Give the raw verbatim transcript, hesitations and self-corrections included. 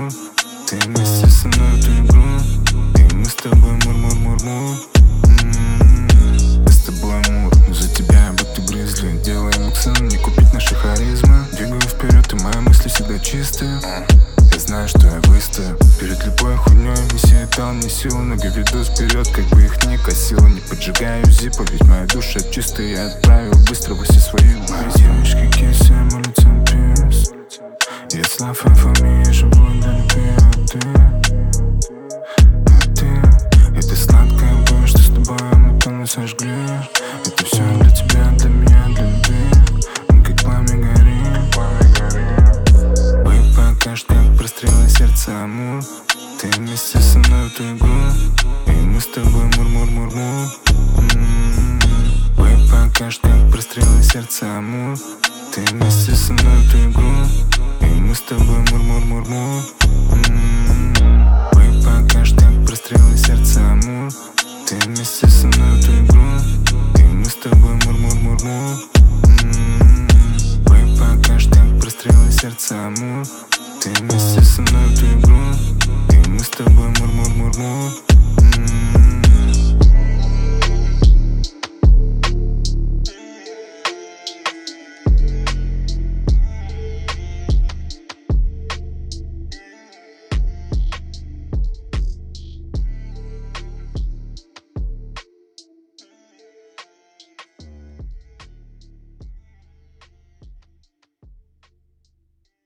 амур. Ты вместе со мной в эту игру, и мы с тобой мур-мур-мур-мур. Мы с тобой амур, но за тебя я будто грызли. Делаем цену, не купить наши харизмы. Двигаю вперед, и мои мысли всегда чистые. Я знаю, что я выстою перед любой хуйней. Миссия дал мне силу, ноги ведут вперед, как бы их ни косило. Не поджигаю зипа, ведь моя душа чистая. Я отправил быстро во все свои мысли. Девочки, кисы, улицам пис. It's love and for me, я живу для любви, а ты, а ты, и ты сладкая боль, что с тобой мы тону сожгли. Это все для тебя, для меня, для любви. Мы как пламя горим, мы покажешь, как прострелено сердце амур. Ты вместе со мной в эту игру, и мы с тобой мур-мур-мур-мур. Вы покажешь, как прострелено сердце амур. Ты вместе со мной в эту игру, и мы с тобой мур-мур-мур-мур.